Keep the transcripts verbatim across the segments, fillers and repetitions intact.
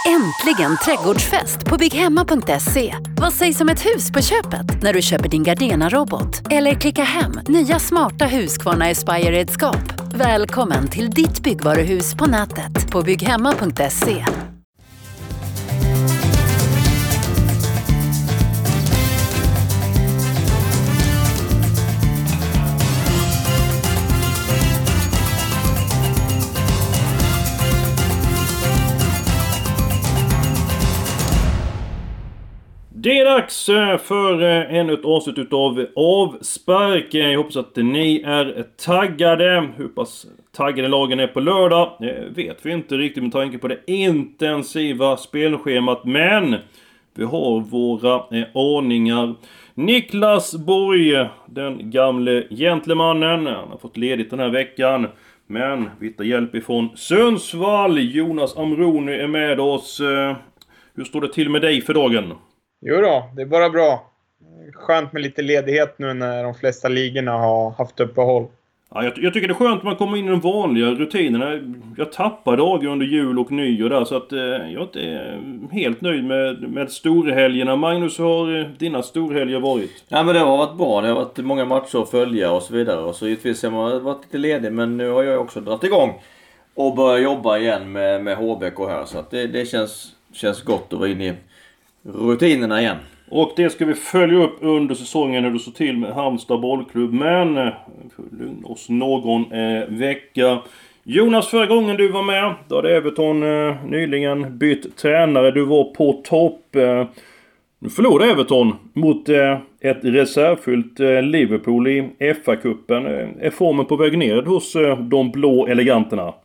Äntligen trädgårdsfest på bygghemma punkt se. Vad sägs om ett hus på köpet när du köper din Gardena-robot? Eller klicka hem nya smarta Husqvarna Aspire-redskap. Välkommen till ditt byggvaruhus på nätet på bygghemma punkt se. Det är dags för ännu ett avsnitt av Avspark. Jag hoppas att ni är taggade. Hur pass taggade lagen är på lördag vet vi inte riktigt med tanke på det intensiva spelschemat. Men vi har våra aningar. Niklas Borg, den gamle gentlemannen, han har fått ledigt den här veckan. Men vi tar hjälp ifrån Sundsvall. Jonas Amroni är med oss. Hur står det till med dig för dagen? Jo då, det är bara bra. Skönt med lite ledighet nu när de flesta ligorna har haft uppehåll. Ja, jag, jag tycker det är skönt att man kommer in i de vanliga rutinerna. Jag tappar dagar under jul och nyår där, så att eh, jag är inte helt nöjd med, med storhelgerna. Magnus, har eh, dina storhelger varit? Ja, men det har varit bra. Det har varit många matcher att följa och så vidare. Och så givetvis har man varit lite ledig, men nu har jag också dragit igång och börjat jobba igen med, med H B K här. Så att det, det känns, känns gott att vara inne i rutinerna igen. Och det ska vi följa upp under säsongen när du står till med Halmstad bollklubb. Men vi får lugna oss någon eh, vecka. Jonas, förra gången du var med, då hade Everton eh, nyligen bytt tränare. Du var på topp. Eh, nu förlorade Everton mot eh, ett reservfyllt eh, Liverpool i F A-cupen. Eh, är formen på väg ner hos eh, de blå eleganterna?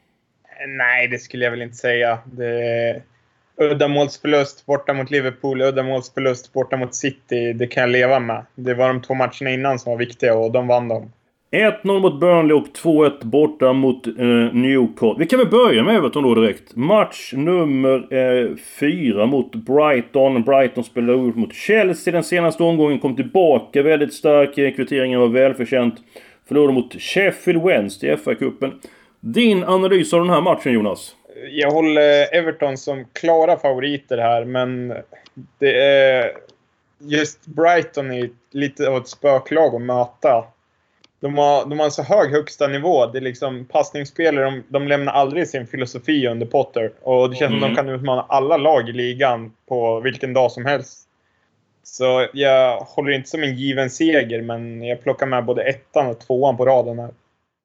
Nej, det skulle jag väl inte säga. Det... Uddamålsförlust borta mot Liverpool, uddamålsförlust borta mot City, det kan jag leva med. Det var de två matcherna innan som var viktiga och de vann dem. ett noll mot Burnley och två ett borta mot eh, Newcastle. Vi kan väl börja med Everton då direkt. Match nummer eh, fyra mot Brighton. Brighton spelade ut mot Chelsea den senaste omgången, kom tillbaka väldigt stark. Kvitteringen var välförtjänt. Förlorade mot Sheffield Wednesday i F A-cupen. Din analys av den här matchen, Jonas? Jag håller Everton som klara favoriter här, men det är just Brighton är lite av ett spöklag att möta. De har, de har en så hög högsta nivå. Det är liksom passningsspelare, de, de lämnar aldrig sin filosofi under Potter. Och det känns mm. som de kan utmana alla lag i ligan på vilken dag som helst. Så jag håller inte som en given seger, men jag plockar med både ettan och tvåan på raden här.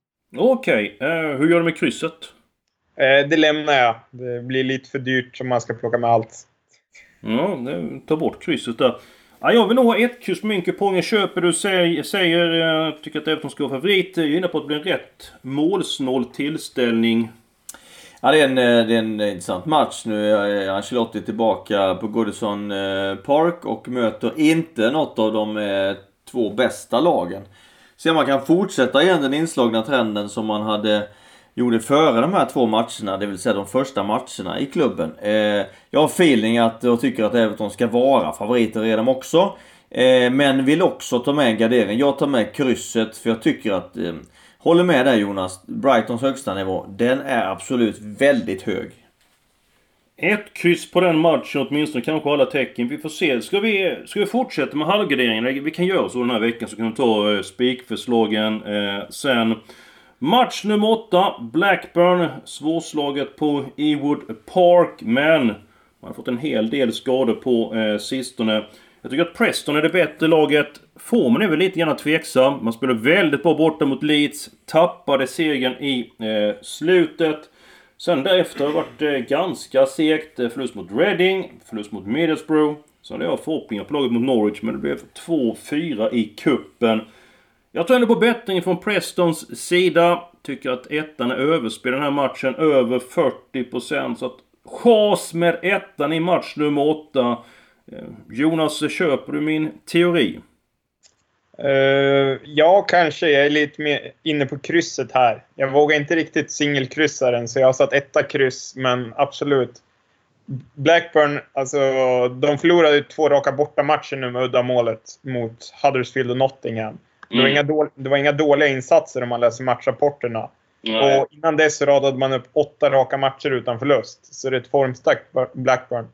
Okej, okay. uh, hur gör du med krysset? Eh, det lämnar jag. Det blir lite för dyrt som man ska plocka med allt. Ja, ta bort krysset där. Ja, jag vill nog ha ett kryss med kupongen. Köper du, säger, säger jag tycker att Everton ska vara favorit. Jag är inne på att det blir en rätt målsnål tillställning. Ja, det är en, det är en intressant match. Nu är Ancelotti tillbaka på Goodison Park och möter inte något av de eh, två bästa lagen. Så man kan fortsätta igen den inslagna trenden som man hade gjorde före de här två matcherna, det vill säga de första matcherna i klubben. Eh, jag har feeling att och tycker att Everton ska vara favoriter redan också. Eh, men vill också ta med en gardering. Jag tar med krysset för jag tycker att, eh, håller med där Jonas, Brightons högsta nivå, den är absolut väldigt hög. Ett kryss på den matchen åtminstone, kanske alla tecken. Vi får se. Ska vi, ska vi fortsätta med halvgarderingen? Vi kan göra så den här veckan, så kan vi ta eh, spikförslagen eh, sen. Match nummer åtta, Blackburn, svårslaget på Ewood Park, men man har fått en hel del skador på eh, sistone. Jag tycker att Preston är det bättre laget. Formen är väl lite grann tveksam. Man spelar väldigt bra borta mot Leeds, tappade segern i eh, slutet. Sen därefter har det varit eh, ganska segt. Förlust mot Reading, förlust mot Middlesbrough. Så hade jag förhoppningar på laget mot Norwich, men det blev två fyra i kuppen. Jag tror ändå på bättring från Prestons sida. Tycker att ettan är överspelad den här matchen. Över fyrtio procent. Så att chans med ettan i match nummer åtta. Jonas, köper du min teori? Uh, ja, kanske. Jag är lite mer inne på krysset här. Jag vågar inte riktigt singelkryssa den. Så jag har satt etta kryss. Men absolut. Blackburn, alltså de förlorade två raka borta matcher nu med uddamålet mot Huddersfield och Nottingham. Det var, inga dåliga, det var inga dåliga insatser om man läser matchrapporterna. Nej. Och innan dess radade man upp åtta raka matcher utan förlust. Så det är ett formstarkt Blackburn.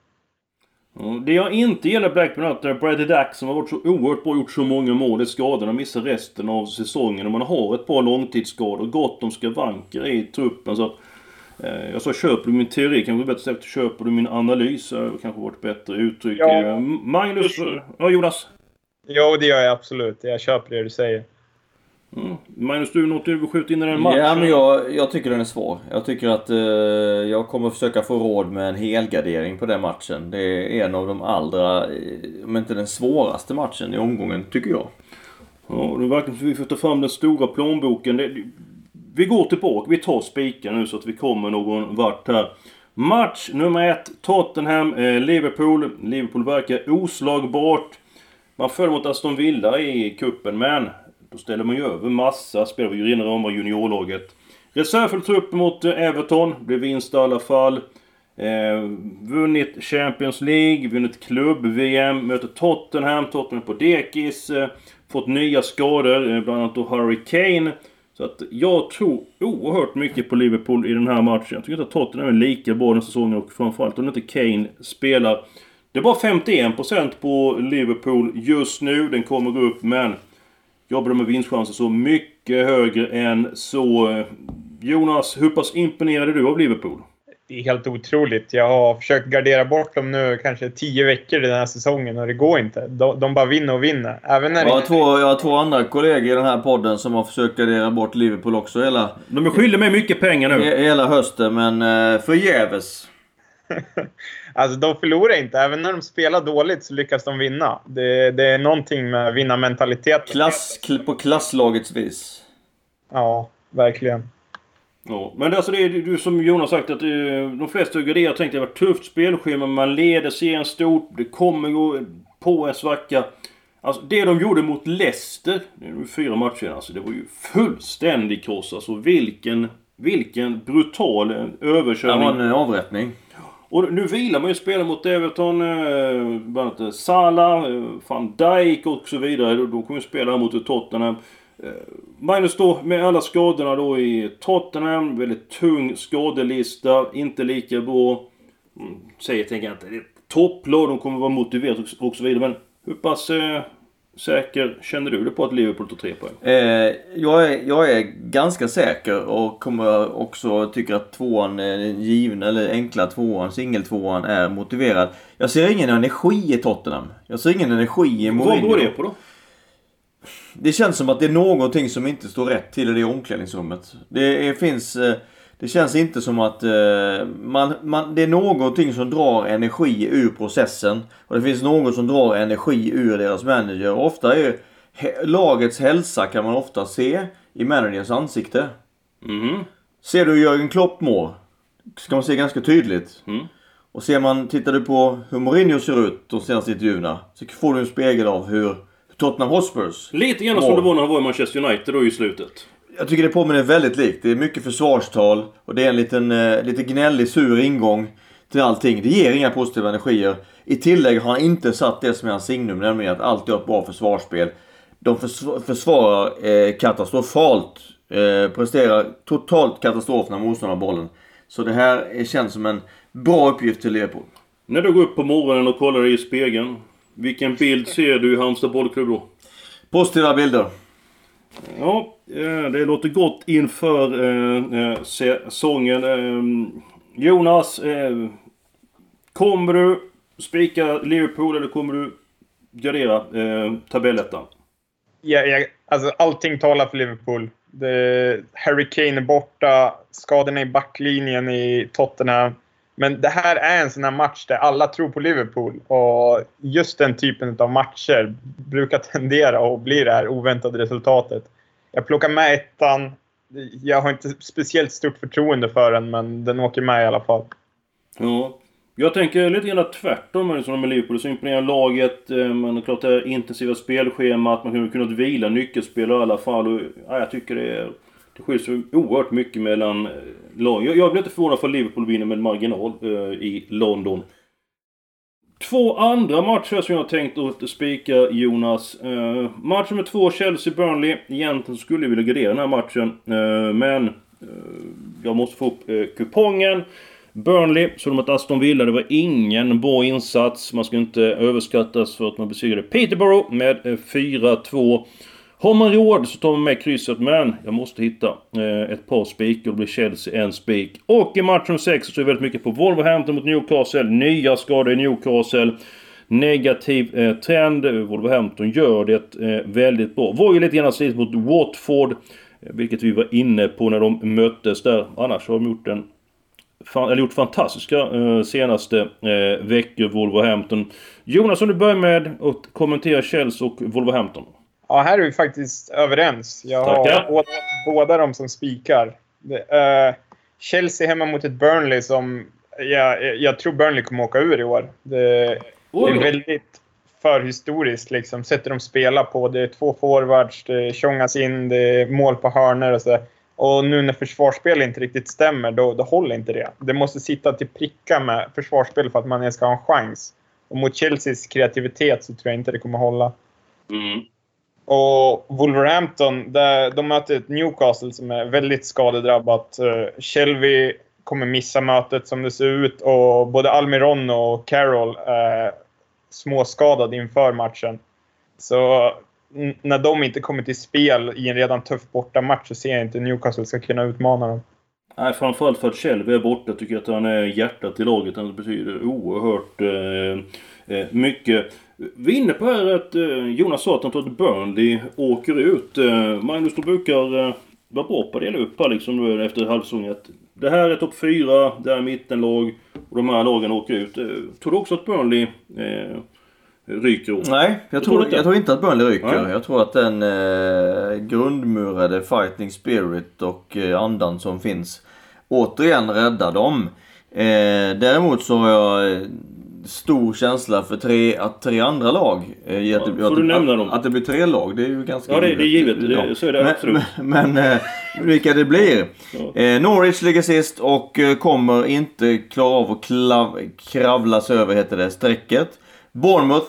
Det jag inte gillar Blackburn är att Brady Dack som har varit så oerhört bra, gjort så många mål i skadorna, missar resten av säsongen. Och man har ett par långtidsskador, gott om skavanker i truppen. Så att, eh, jag sa, köper du min teori, kanske bättre sagt, köper du min analys, kanske varit bättre uttryck. Ja. Magnus, ja Jonas? Ja, det gör jag absolut. Jag köper det du säger. Mm. Magnus, du något du vill skjuta in i den matchen? Ja, men jag, jag tycker den är svår. Jag tycker att eh, jag kommer försöka få råd med en helgardering på den matchen. Det är en av de allra, om inte den svåraste matchen i omgången, tycker jag. Ja, det är verkligen vi får ta fram den stora plånboken. Det, vi går tillbaka, vi tar spiken nu så att vi kommer någon vart här. Match nummer ett, Tottenham, eh, Liverpool. Liverpool verkar oslagbart. Man följer mot Aston Villa i kuppen, men då ställer man ju över massa. Spelar vi ju redan om juniorlaget. Reservfulltrupp mot Everton. Det vinst i alla fall. Eh, vunnit Champions League. Vunnit klubb-V M. Möter Tottenham. Tottenham på dekis. Eh, fått nya skador. Eh, bland annat då Harry Kane. Så att jag tror oerhört mycket på Liverpool i den här matchen. Jag tycker inte att Tottenham är lika bra den säsongen. Och framförallt om inte Kane spelar. Det är bara femtioen procent på Liverpool just nu. Den kommer gå upp, men jag bedömer vinstchanser så mycket högre än så. Jonas, hur pass imponerade du av Liverpool? Det är helt otroligt. Jag har försökt gardera bort dem nu kanske tio veckor den här säsongen och det går inte. De, de bara vinner och vinner. Även när jag, har det... två, jag har två andra kollegor i den här podden som har försökt gardera bort Liverpool också hela... De är skyldiga mig mycket pengar nu. Hela hösten, men eh, förgäves. Alltså de förlorar inte. Även när de spelar dåligt så lyckas de vinna. Det, det är någonting med vinnarmentalitet. Klass, på klasslagets vis. Ja, verkligen. Ja, men alltså det är du som Jonas sagt att de flesta garderar tänkte det var tufft spelschema. Man leder serien stort. Det kommer gå på en svacka. Alltså det de gjorde mot Leicester, det är fyra matcher, alltså det var ju fullständig kross. Alltså vilken, vilken brutal överkörning. Det var en avrättning. Och nu vilar man ju spela mot Everton, eh, bland annat Salah, eh, Van Dijk och så vidare. De kommer ju spela mot Tottenham. Eh, Magnus då med alla skadorna då i Tottenham. Väldigt tung skadelista, inte lika bra. Mm, säger tänker jag inte, det är topplag, de kommer vara motiverade och, och så vidare. Men hur pass eh, säker känner du det på att Liverpool tar tre poäng? Eh, jag, är, jag är ganska säker och kommer också tycka att tvåan är given, eller enkla tvåan, singeltvåan är motiverad. Jag ser ingen energi i Tottenham. Jag ser ingen energi i Mourinho. Vad går det på då? Det känns som att det är någonting som inte står rätt till i det omklädningsrummet. Det är, finns... Det känns inte som att eh, man, man, det är någonting som drar energi ur processen. Och det finns något som drar energi ur deras manager. Och ofta är he, lagets hälsa kan man ofta se i managers ansikte. Mm. Ser du Jürgen Klopp mår, ska man se ganska tydligt. Mm. Och ser man, tittar du på hur Mourinho ser ut de senaste intervjuerna, så får du en spegel av hur Tottenham Hotspurs lite grann som det var när han var i Manchester United då i slutet. Jag tycker det påminner väldigt likt. Det är mycket försvarstal och det är en liten eh, lite gnällig, sur ingång till allting. Det ger inga positiva energier. I tillägg har han inte satt det som är hans signum, nämligen att alltid ha ett bra försvarsspel. De försv- försvarar eh, katastrofalt. Eh, presterar totalt katastrof när motståndar bollen. Så det här känns som en bra uppgift till Liverpool. När du går upp på morgonen och kollar i spegeln, vilken bild ser du i Halmstad bollklubb då? Positiva bilder. Ja, det låter gott inför eh, säsongen. Eh, Jonas, eh, kommer du spika Liverpool eller kommer du gardera eh, tabellettan? Ja, ja, alltså allting talar för Liverpool. Det, Harry Kane är borta, skadorna i backlinjen i Tottenham. Men det här är en sån här match där alla tror på Liverpool. Och just den typen av matcher brukar tendera att bli det här oväntade resultatet. Jag plockar med ettan. Jag har inte speciellt stort förtroende för den, men den åker med i alla fall. Ja, jag tänker lite grann tvärtom med Liverpool. Så imponerar laget, men det är klart det är intensiva spelschema, att man kunde kunnat vila nyckelspelare i alla fall. Och, ja, jag tycker det är... Det skiljer sig oerhört mycket mellan lag. Jag, jag blir inte förvånad för att Liverpool vinner med marginal eh, i London. Två andra matcher som jag har tänkt att spika, Jonas. Eh, match nummer två, Chelsea-Burnley. Egentligen skulle jag vilja gardera den här matchen. Eh, men Jag måste få upp kupongen. Burnley, så de att Aston Villa, det var ingen bra insats. Man ska inte överskattas för att man besegrade Peterborough med fyra två. Har man råd så tar man med krysset, men jag måste hitta eh, ett par spik och det blir Chelsea en spik. Och i matchen sex så är det väldigt mycket på Wolverhampton mot Newcastle. Nya skador i Newcastle. Negativ eh, trend. Wolverhampton gör det eh, väldigt bra. Var ju lite grann slit mot Watford, eh, vilket vi var inne på när de möttes där. Annars har de gjort en Fan, eller gjort fantastiska eh, senaste eh, veckor Wolverhampton. Jonas, om du börjar med att kommentera Chelsea och Wolverhampton. Ja, här är vi faktiskt överens. Jag Tackar. har båda, båda de som spikar. Det, uh, Chelsea hemma mot ett Burnley som jag, jag tror Burnley kommer åka ur i år. Det, det är väldigt förhistoriskt liksom. Sätter de spela på. Det är två forwards, det tjongas in, det är mål på hörnor och så. Och nu när försvarsspel inte riktigt stämmer, då, då håller inte det. Det måste sitta till pricka med försvarsspel för att man ens ska ha en chans. Och mot Chelseas kreativitet så tror jag inte det kommer hålla. Mm. Och Wolverhampton, där de möter ett Newcastle som är väldigt skadedrabbat. Shelby kommer missa mötet som det ser ut. Och både Almiron och Carroll är småskadade inför matchen. Så n- när de inte kommer till spel i en redan tuff bortamatch så ser jag inte Newcastle ska kunna utmana dem. Nej, framförallt för att Shelby är borta tycker jag att han är hjärtat i laget. Han betyder oerhört eh, eh, mycket. Vi är inne på här att eh, Jonas sa att han tror att Burnley åker ut. Eh, Magnus, du brukar eh, vara bra på att dela upp här liksom nu efter halvsäsongen. Det här är topp fyra, det här är mittenlag och de här lagen åker ut. Eh, tror du också att Burnley eh, ryker ut? Nej, jag tror, tror jag tror inte att Burnley ryker. Nej. Jag tror att den eh, grundmurade fighting spirit och eh, andan som finns återigen räddar dem. Eh, däremot så har jag eh, stor känsla för tre, att tre andra lag eh, Ja, att, får att, du nämna att, dem? att det blir tre lag, det är ju ganska Ja, det, det är givet. Det, ja. Så är det men, absolut. Men, men eh, vilka det blir. Ja. Eh, Norwich ligger sist och eh, kommer inte klara av att klav, kravla sig över, heter det, strecket. Bournemouth.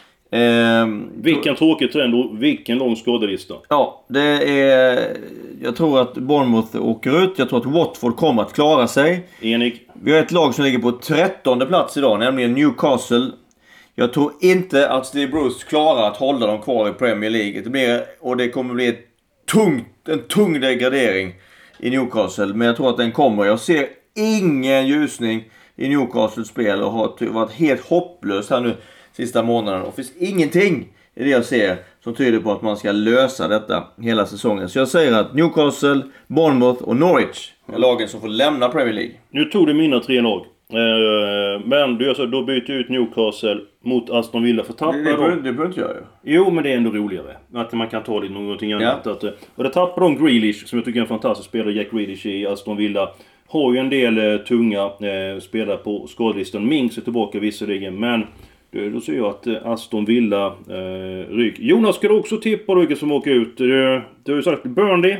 Eh, Vilken tråkig trend och vilken lång skadelista. Ja, det är... Jag tror att Bournemouth åker ut. Jag tror att Watford kommer att klara sig. Enig. Vi har ett lag som ligger på trettonde plats idag, nämligen Newcastle. Jag tror inte att Steve Bruce klarar att hålla dem kvar i Premier League. Det blir, och det kommer bli ett tungt, en tung degradering i Newcastle. Men jag tror att den kommer. Jag ser ingen ljusning i Newcastles spel och har varit helt hopplöst här nu sista månaden. Och det finns ingenting i det jag ser som tyder på att man ska lösa detta hela säsongen. Så jag säger att Newcastle, Bournemouth och Norwich är lagen som får lämna Premier League. Nu tog du mina tre lag. Eh, men du gör så, då byter jag ut Newcastle mot Aston Villa för tappar Det, det, de. behöver, det behöver inte jag ju. Jo, men det är ändå roligare. Att man kan ta lite någonting annat. Ja. Att, och det tappar de Grealish, som jag tycker är en fantastisk spelare, Jack Grealish i Aston Villa. Har ju en del eh, tunga eh, spelare på skadelistan. Minks är tillbaka visserligen, men då, då ser jag att eh, Aston Villa eh, ryker. Jonas, ska du också tippa vilka som åker ut? Du, du har ju sagt Burnley.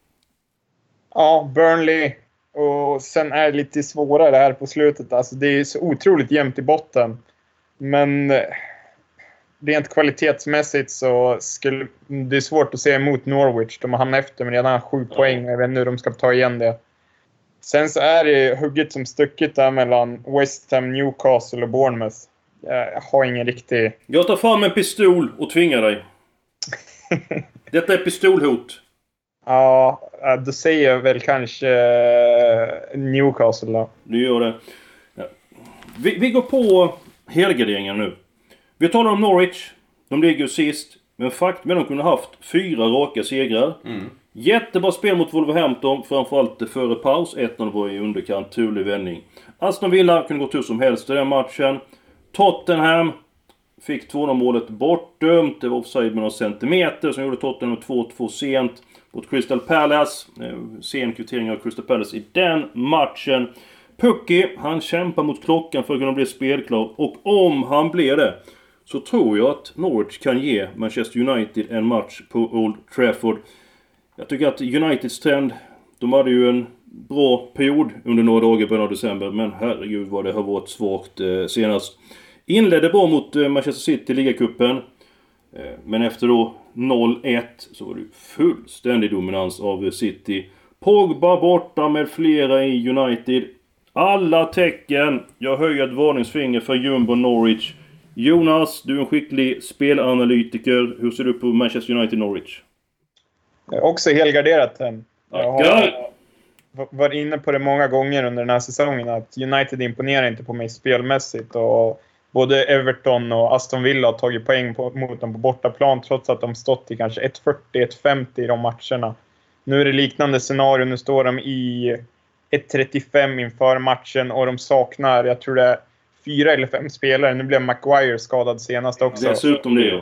Ja, Burnley. Och sen är det lite svårare här på slutet. Alltså det är så otroligt jämnt i botten. Men rent kvalitetsmässigt så skulle det är svårt att se emot Norwich. De har hamnat efter men redan har sju ja. poäng. Jag vet inte hur de ska ta igen det. Sen så är det hugget som stucket där mellan West Ham, Newcastle och Bournemouth. Jag har ingen riktig... Jag tar fram en pistol och tvingar dig. Detta är pistolhot. Ja, då säger jag väl kanske Newcastle då. Du gör det. Ja. Vi, vi går på helgarderingen nu. Vi talar om Norwich. De ligger sist. Men faktum är att de kunde haft fyra raka segrar. Mm. Jättebra spel mot Wolverhampton. Framförallt före paus. ett noll var i underkant. Turlig vändning. Aston Villa kunde gå hur som helst i den matchen. Tottenham fick två noll-målet bortdömt. Det var offside med några centimeter. Som gjorde Tottenham två två sent mot Crystal Palace. Sen kvittering av Crystal Palace i den matchen. Pucky, han kämpar mot klockan för att kunna bli spelklar. Och om han blir det, så tror jag att Norwich kan ge Manchester United en match på Old Trafford. Jag tycker att Uniteds trend, de hade ju en bra period under några dagar på december. Men herregud vad det har varit svagt eh, senast. Inledde bra mot eh, Manchester City i ligacupen. Eh, men efter då noll ett så var det fullständig dominans av City Pogba borta med flera i United. Alla tecken. Jag höjer ett varningsfinger för Jumbo Norwich. Jonas, du är en skicklig spelanalytiker. Hur ser du på Manchester United Norwich? Jag har också helgarderat den. Jag har varit inne på det många gånger under den här säsongen att United imponerar inte på mig spelmässigt. Och både Everton och Aston Villa har tagit poäng på, mot dem på bortaplan trots att de stått i kanske ett fyrtio ett femtio i de matcherna. Nu är det liknande scenario. Nu står de i ett trettiofem inför matchen och de saknar, jag tror det är fyra eller fem spelare. Nu blev Maguire skadad senast också. Dessutom det.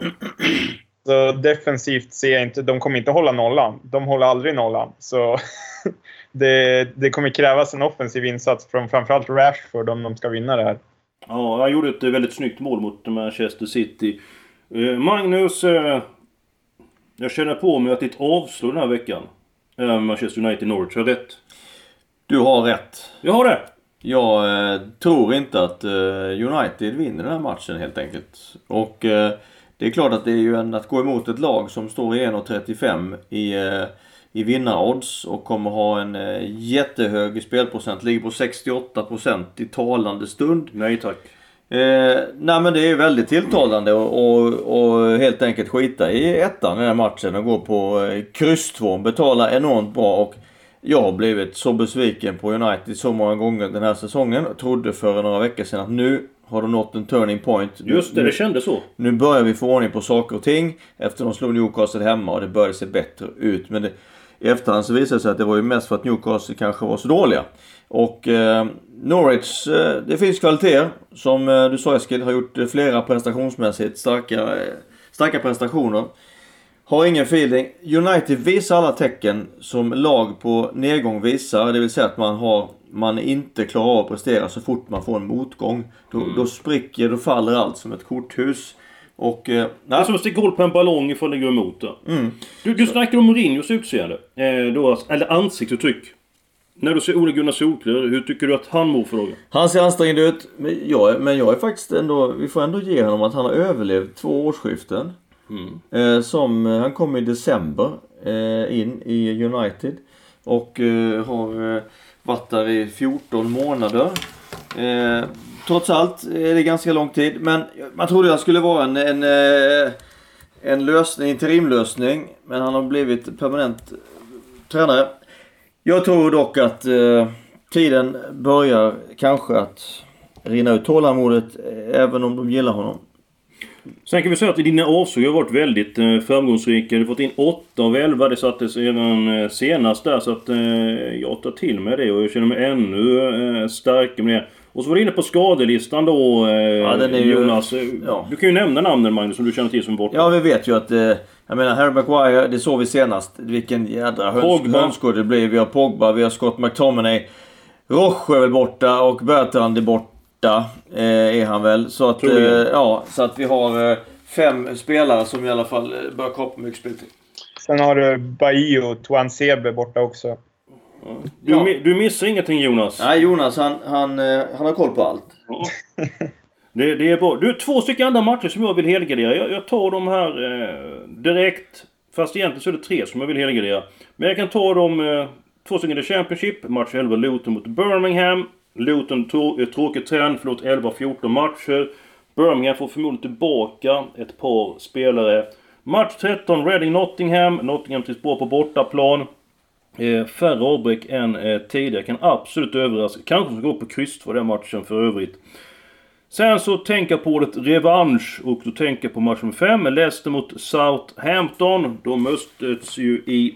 Så defensivt ser jag inte, de kommer inte hålla nollan. De håller aldrig nollan. Så det, det kommer krävas en offensiv insats från framförallt Rashford om de ska vinna det här. Ja, han gjorde ett väldigt snyggt mål mot Manchester City. Eh, Magnus, eh, jag känner på mig att ditt avslår den här veckan. Eh, Manchester United Norwich, har rätt? Du har rätt. Jag har det. Jag eh, tror inte att eh, United vinner den här matchen helt enkelt. Och eh, det är klart att det är ju en, att gå emot ett lag som står i ett trettiofem i, eh, i vinnarodds och kommer ha en eh, jättehög spelprocent. Ligger på sextioåtta procent i talande stund. Nej tack. Eh, nej men det är väldigt tilltalande och, och, och helt enkelt skita i ettan i den här matchen och gå på eh, kryss två. Betala enormt bra och jag har blivit så besviken på United så många gånger den här säsongen. Jag trodde för några veckor sedan att nu har de nått en turning point. Just det, nu, det kändes så. Nu börjar vi få ordning på saker och ting efter de slog Newcastle hemma och det började se bättre ut. Men det, i efterhand så visade det sig att det var ju mest för att Newcastle kanske var så dåliga. Och eh, Norwich, eh, det finns kvaliteter som eh, du sa Eskil, har gjort eh, flera prestationsmässigt starka, eh, starka prestationer. Har ingen feeling. United visar alla tecken som lag på nedgång visar. Det vill säga att man har man inte klarar av att prestera så fort man får en motgång. Då, mm. då spricker, då faller allt som ett korthus. Och, eh, det är som att sticka hål på en ballong ifall det går emot det. Mm. Du, du snackade om Mourinhos utseende. Eh, då, eller ansiktsuttryck. När du ser Ole Gunnar Solskjaer, hur tycker du att han mår för dagen? Han ser ansträngd ut. Men jag, men jag är faktiskt ändå, vi får ändå ge honom att han har överlevt två årsskiften. Mm. Eh, som han kom i december eh, in i United och eh, har eh, varit där i fjorton månader. Eh, trots allt är det ganska lång tid, men man trodde jag skulle vara en en, eh, en lösning, interimlösning, men han har blivit permanent tränare. Jag tror dock att eh, tiden börjar kanske att rinna ut tålamodet även om de gillar honom. Sen kan vi säga att dina avsåg har varit väldigt eh, framgångsrika. Du har fått in åtta av elva. Det sattes även eh, senast där. Så att eh, jag tar till med det. Och jag känner mig ännu eh, starkare med det. Och så var du inne på skadelistan då, eh, ja, den är ju, Jonas. Ja. Du kan ju nämna namnen, Magnus, som du känner till som borta. Ja, vi vet ju att... Eh, jag menar, Harry Maguire, det såg vi senast. Vilken jädra höns, hönskåd det blir. Vi har Pogba, vi har Scott McTominay. Roche är väl borta och Bertrand är borta. Eh, är han väl. Så att, eh, ja, så att vi har eh, fem spelare som i alla fall eh, bör komma mycket spel till. Sen har du Bailly och Tuan Sebe borta också. Ja. Du, ja. du missar ingenting, Jonas. Nej, Jonas han, han, eh, han har koll på allt. Ja. det, det är bra. Du, två stycken andra matcher som jag vill helgardera. Jag, jag tar dem här eh, direkt. Fast egentligen så är det tre som jag vill helgardera. Men jag kan ta dem eh, två stycken i Championship. Match elva Luton mot Birmingham. Luton är tråkigt trend, förlåt elva fjorton matcher. Birmingham får förmodligen tillbaka ett par spelare. Match tretton Reading Nottingham. Nottingham tills bra på bortaplan. Eh, färre avbräck än eh, tidigare. Kan absolut överraska. Kanske ska gå på kryss för den matchen för övrigt. Sen så tänker jag på det revansch. Och då tänker jag på match nummer fem. Leicester mot Southampton. De möttes ju i,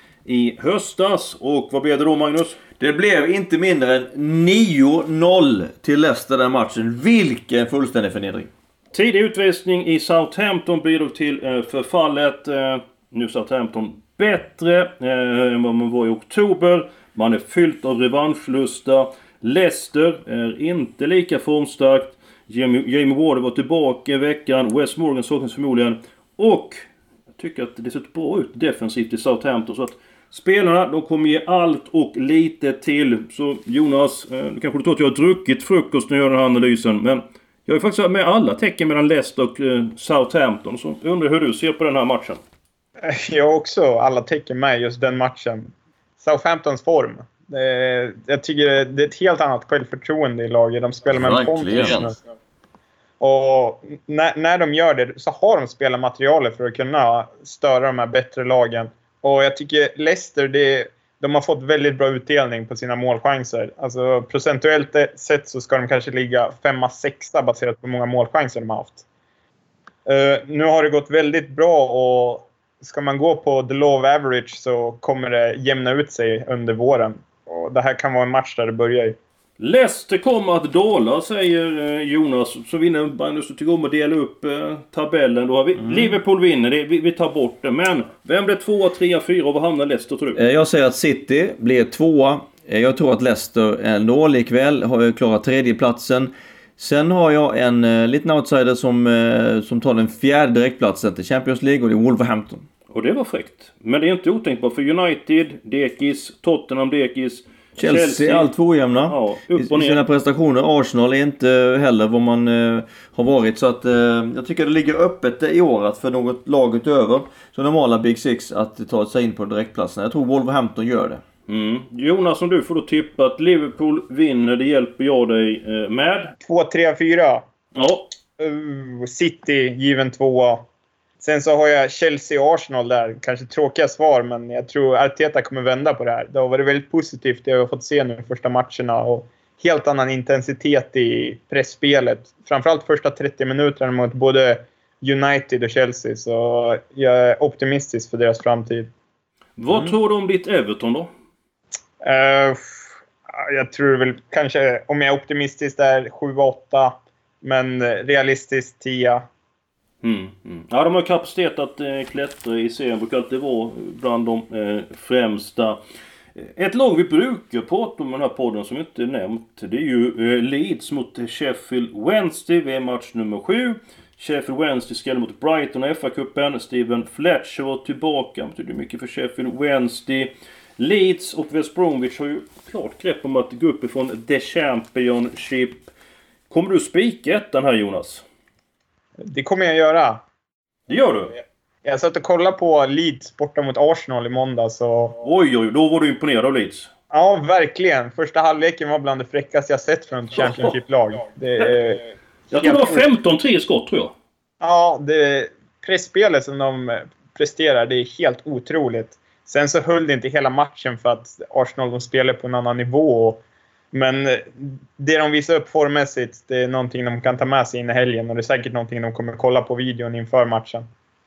i höstas. Och vad blev det då, Magnus? Det blev inte mindre än nio noll till Leicester den matchen. Vilken fullständig förnedring. Tidig utvisning i Southampton bidrog till eh, förfallet. Eh, nu Southampton bättre eh, än vad man var i oktober. Man är fyllt av revanschlusta. Leicester är inte lika formstarkt. Jamie, Jamie Ward var tillbaka i veckan. Wes Morgan saknas förmodligen. Och jag tycker att det ser bra ut defensivt i Southampton. Så att spelarna, de kommer ge allt och lite till. Så Jonas, eh, du kanske tror att jag har druckit frukost när jag gör den här analysen. Men jag är faktiskt med alla tecken mellan Leicester och eh, Southampton. Så jag undrar hur du ser på den här matchen. Jag har också alla tecken med just den matchen. Southamptons form. Det, jag tycker det är ett helt annat självförtroende i laget. De spelar med en pondus. Och när, när de gör det så har de spelat materialet för att kunna störa de här bättre lagen. Och jag tycker Leicester, det, de har fått väldigt bra utdelning på sina målchanser. Alltså procentuellt sett så ska de kanske ligga femma, sexa baserat på hur många målchanser de har haft. Uh, nu har det gått väldigt bra och ska man gå på the law of average så kommer det jämna ut sig under våren. Och det här kan vara en match där det börjar i. Leicester kommer att dåla, säger Jonas. Så vinner Magnus och tycker om att dela upp eh, tabellen. Då har vi mm. Liverpool vinner, det, vi, vi tar bort det. Men vem blir tvåa, trea, fyra och vad hamnar Leicester tror du? Jag säger att City blir tvåa. Jag tror att Leicester ändå likväl har klarat tredjeplatsen. Sen har jag en eh, liten outsider som, eh, som tar den fjärde direktplatsen till Champions League och det är Wolverhampton. Och det var fräckt. Men det är inte otänkbart för United, Dekis, Tottenham, Dekis, Chelsea, Chelsea allt två ojämna. Ja, upp och ner. I sina prestationer. Arsenal är inte heller vad man eh, har varit. Så att, eh, jag tycker det ligger öppet i år att för något lag utöver så normala Big Six att ta sig in på direktplatsen. Jag tror Wolverhampton gör det. Mm. Jonas, om du får då tippa att Liverpool vinner, det hjälper jag dig eh, med. två, tre, fyra. Ja. Uh, City, given tvåa. Sen så har jag Chelsea och Arsenal där. Kanske tråkiga svar, men jag tror Arteta kommer vända på det här. Det har varit väldigt positivt det jag har fått se nu i första matcherna. Och helt annan intensitet i pressspelet. Framförallt första trettio minuterna mot både United och Chelsea. Så jag är optimistisk för deras framtid. Vad mm. tror du om ditt Everton då? Uh, jag tror väl kanske, om jag är optimistisk där, sju åtta. Men realistiskt tio. Mm, mm. Ja, de har kapacitet att eh, klättra i serien. Brukar alltid vara bland de eh, främsta. Ett lag vi brukar prata om i den här podden som inte är nämnt, det är ju eh, Leeds mot Sheffield Wednesday. Vi är match nummer sju. Sheffield Wednesday ska mot Brighton och F A-cupen. Steven Fletcher var tillbaka. Det betyder mycket för Sheffield Wednesday. Leeds och West Bromwich har ju klart grepp om att gå upp ifrån The Championship. Kommer du spika ettan här, Jonas? Det kommer jag göra. Det gör du? Jag satt och kollade på Leeds borta mot Arsenal i måndag. Så... Oj, oj, då var du imponerad av Leeds. Ja, verkligen. Första halvleken var bland det fräckaste jag sett från ett Championship-lag. Det är... Jag tror det var femton tre skott, tror jag. Ja, det pressspelet som de presterar, det är helt otroligt. Sen så höll det inte hela matchen för att Arsenal de spelar på en annan nivå. Men det de visar upp formmässigt, det är någonting de kan ta med sig in i helgen. Och det är säkert någonting de kommer kolla på videon inför matchen.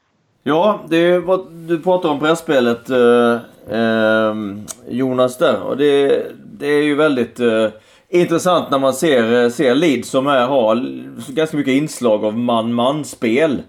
Ja, det är vad du pratar om pressspelet, eh, eh, Jonas där. Och det, det är ju väldigt eh, intressant när man ser, ser Leeds som är, har ganska mycket inslag av man-man-spel.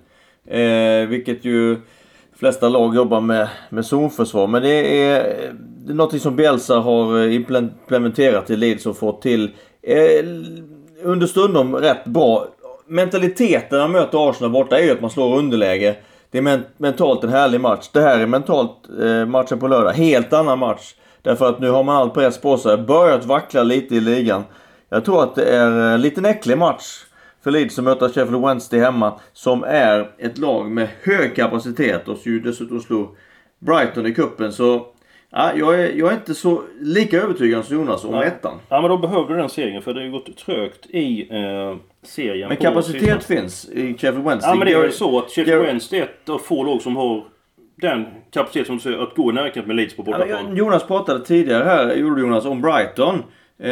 Eh, vilket ju flesta lag jobbar med, med zonförsvar. Men det är, det är något som Bielsa har implementerat i Leeds och fått till eh, understundom rätt bra. Mentaliteten när man möter Arsenal borta är ju att man slår underläge. Det är men, mentalt en härlig match. Det här är mentalt eh, matchen på lördag. Helt annan match. Därför att nu har man all press på sig. Börjat vackla lite i ligan. Jag tror att det är en liten äcklig match för Leeds som möter Sheffield Wednesday hemma. Som är ett lag med hög kapacitet. Och så ju dessutom slog Brighton i kuppen. Så ja, jag, är, jag är inte så lika övertygad som Jonas om ettan. Ja, men då behövde den serien för det har ju gått trögt i eh, serien. Men kapacitet finns i Sheffield Wednesday. Ja, men det är ju så att Sheffield Wednesday är ett av få lag som har den kapacitet som du säger att gå närkant med Leeds på bortaplan. Ja, Jonas pratade tidigare här, gjorde Jonas, om Brighton.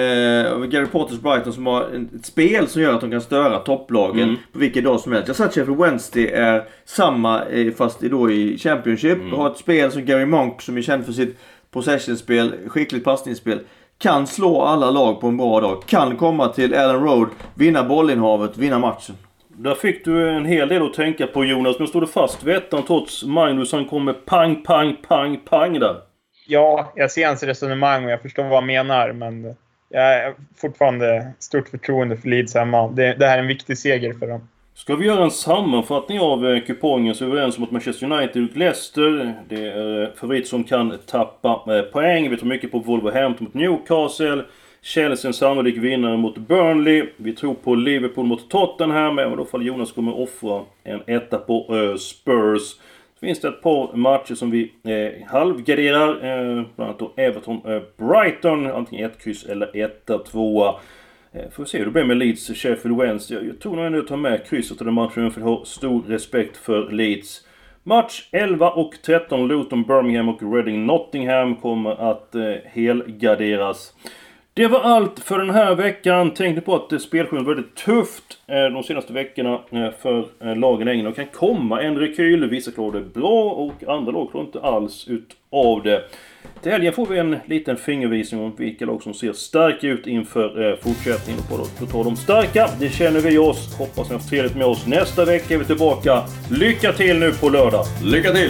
Eh, Gary Potters Brighton som har ett spel som gör att de kan störa topplagen mm. på vilken dag som helst. Jag sa att Sheffield Wednesday är samma eh, fast då i Championship. Mm. Har ett spel som Gary Monk som är känd för sitt possessionspel, skickligt passningsspel. Kan slå alla lag på en bra dag. Kan komma till Ellen Road, vinna bollinnehavet, vinna matchen. Där fick du en hel del att tänka på, Jonas. Men står du fast vid ettan trots Magnus han kommer pang, pang, pang, pang där? Ja, jag ser hans resonemang och jag förstår vad han menar. Men jag är fortfarande stort förtroende för Leeds hemma. Det, det här är en viktig seger för dem. Ska vi göra en sammanfattning av kupongen så är vi överens om att Manchester United och Leicester, det är favorit som kan tappa poäng. Vi tror mycket på Wolverhampton mot Newcastle. Chelsea en sannolik vinnare mot Burnley. Vi tror på Liverpool mot Tottenham. Men i alla fall Jonas kommer offra en etta på uh, Spurs. Så finns det ett par matcher som vi eh, halvgarderar. Eh, bland annat då Everton eh, Brighton. Antingen ett kryss eller ett två. Eh, får vi se hur det blir med Leeds Sheffield Wednesday. Jag, jag tror nog ändå att ta med krysset till den matchen för att ha stor respekt för Leeds. Match elva och tretton Luton Birmingham och Reading Nottingham kommer att eh, helgarderas. Det var allt för den här veckan. Tänkte på att spelschemat var väldigt tufft eh, de senaste veckorna eh, för eh, lagen i England. Det kan komma en rekyl. Vissa klarar det bra och andra lag klarar inte alls ut av det. Till helgen får vi en liten fingervisning om vilka lag som ser starka ut inför eh, fortsättningen. Och på att ta de starka, det känner vi oss. Hoppas ni har trevligt med oss. Nästa vecka är vi tillbaka. Lycka till nu på lördag. Lycka till!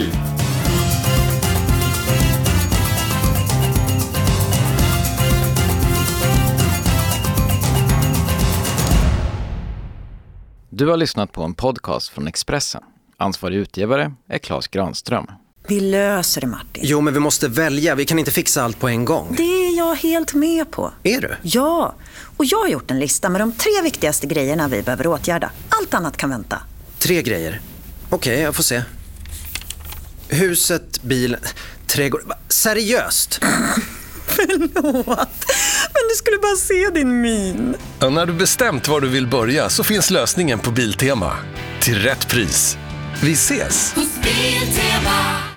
Du har lyssnat på en podcast från Expressen. Ansvarig utgivare är Claes Granström. Vi löser det, Martin. Jo, men vi måste välja. Vi kan inte fixa allt på en gång. Det är jag helt med på. Är du? Ja, och jag har gjort en lista med de tre viktigaste grejerna vi behöver åtgärda. Allt annat kan vänta. Tre grejer. Okej, okay, jag får se. Huset, bilen, trädgård. Seriöst? Förlåt, men du skulle bara se din min. Och när du bestämt var du vill börja så finns lösningen på Biltema. Till rätt pris. Vi ses! Hos Biltema.